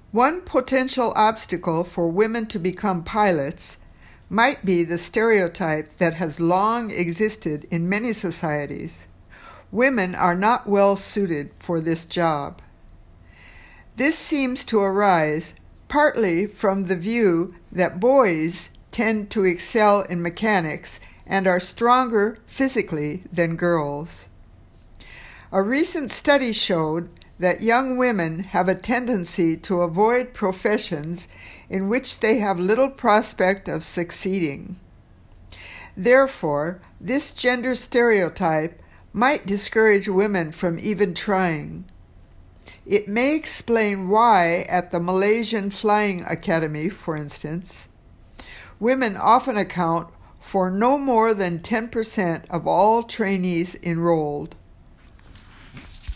One potential obstacle for women to become pilots might be the stereotype that has long existed in many societies. Women are not well suited for this job. This seems to arise partly from the view that boys tend to excel in mechanics and are stronger physically than girls. A recent study showed that young women have a tendency to avoid professions in which they have little prospect of succeeding. Therefore, this gender stereotype might discourage women from even trying. It may explain why, at the Malaysian Flying Academy, for instance, women often account for no more than 10% of all trainees enrolled.